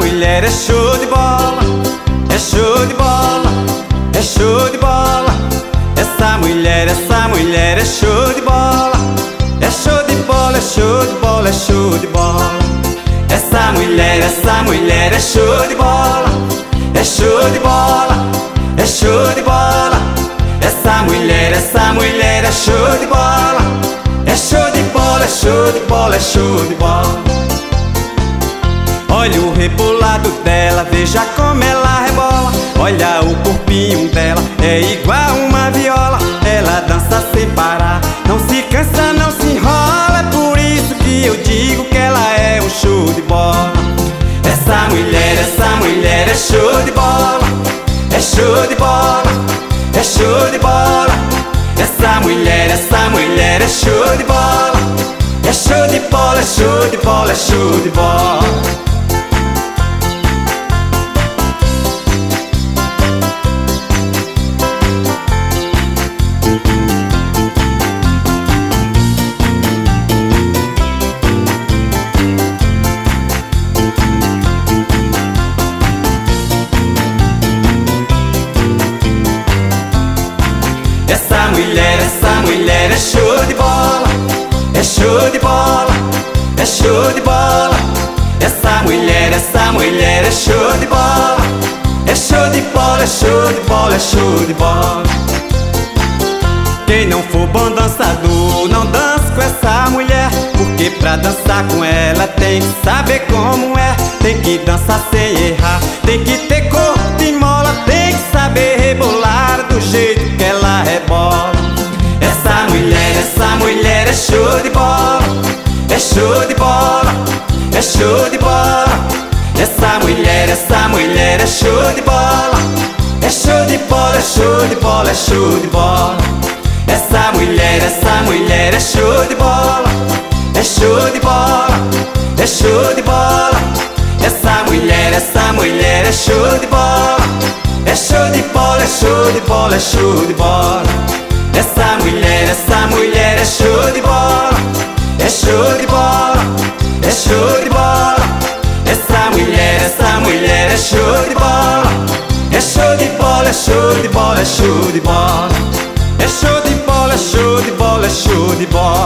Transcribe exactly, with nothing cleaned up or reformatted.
mulher é show de bola, é show de bola, é show de bola. Essa mulher, essa mulher é show de bola, é show de bola, é show de bola, é show de bola. Essa mulher, essa mulher é show de bola, é show de bola, é show de bola. Essa mulher, essa mulher é show de bola, é show de bola, é show de bola, é show de bola. Olha o rebolado dela, veja como ela rebola. Olha o corpinho dela, é igual uma viola. Ela dança sem parar, não se cansa, não se enrola. É por isso que eu digo que ela é um show de bola. Essa mulher, essa mulher é show de bola, é show de bola, é show de bola. Essa mulher, essa mulher é show de bola, é show de bola, é show de bola, é show de bola. Essa mulher, essa mulher é show de bola, é show de bola, é show de bola. Essa mulher, essa mulher é show de bola, é show de bola, é show de bola, é show de bola. Quem não for bom dançador, não dança com essa mulher, porque pra dançar com ela tem que saber como é. Tem que dançar sem errar, tem que ter corpo de mola, tem que saber rebolar do jeito que ela rebola. Essa mulher, essa mulher é show de bola, é show de bola, é show de bola. Essa mulher, essa mulher é show de bola, é show de bola, é show de bola, é show de bola. Essa mulher, essa mulher é show de bola, é show de bola, é show de bola. Essa mulher, essa mulher é show de bola, é show de bola, é show de bola, é show de bola. Essa mulher, essa mulher é show de bola, é show de bola, é show de bola. Essa mulher, essa mulher é show de bola, é show de bola, é show de bola, é show de bola. É show de bola, é show de bola, é show de bola.